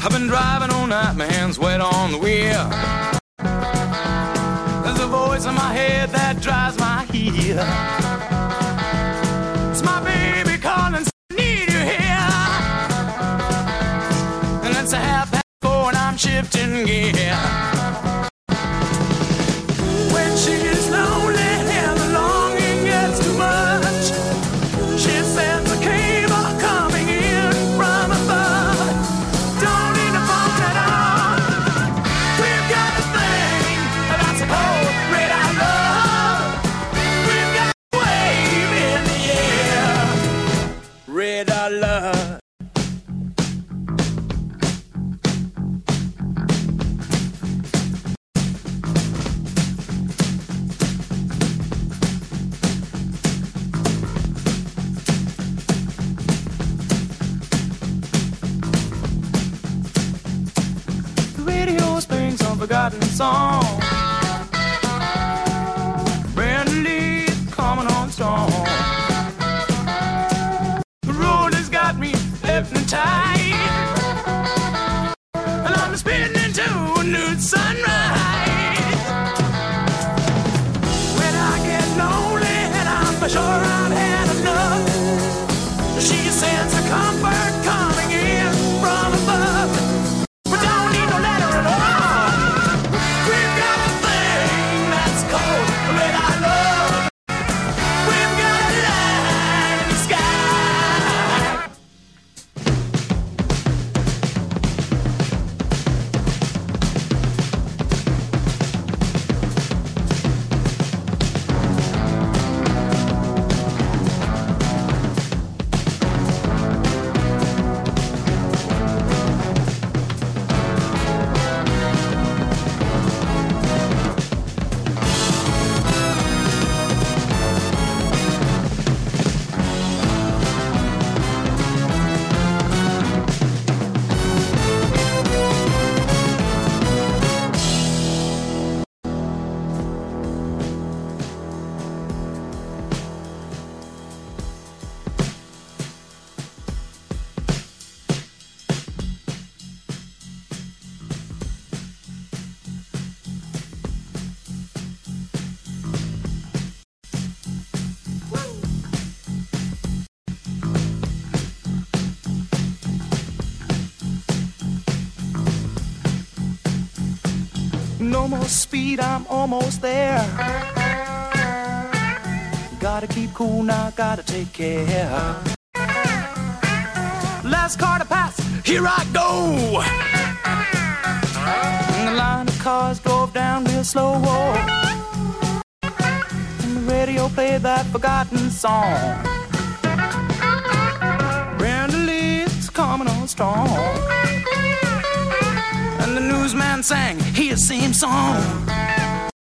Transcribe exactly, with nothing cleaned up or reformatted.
I've been driving all night, my hands wet on the wheel. There's a voice in my head that drives my heel. It's my baby calling, I need you here. And it's a half past four and I'm shifting gear. When she is lonely and the longing gets too much, she sends a cable coming in from above. Don't need a phone at all. We've got a thing that's a cold radar love. We've got a wave in the air. Radar love. Forgotten song. Brand new leaf coming on strong. The road has got me hypnotized, and I'm spinning into a new sunrise. When I get lonely and I'm for sure I've had enough, she sends a comfort coming in from above. We don't need no letter at all. No more speed, I'm almost there. Gotta keep cool now, gotta take care. Last car to pass, here I go. And the line of cars drove down real slow. And the radio played that forgotten song. Brand Lee's coming on strong. And the newsman sang his same song.